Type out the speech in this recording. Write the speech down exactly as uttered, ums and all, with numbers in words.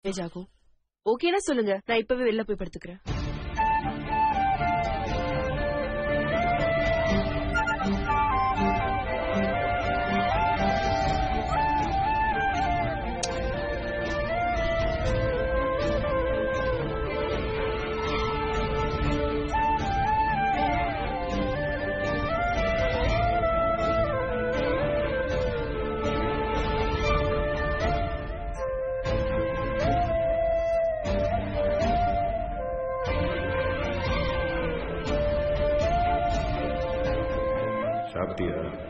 ஆகும். ஓகேனா சொல்லுங்க, நான் இப்பவே வெளில போய் படுத்துக்கிறேன். சாப்பிட்டியா?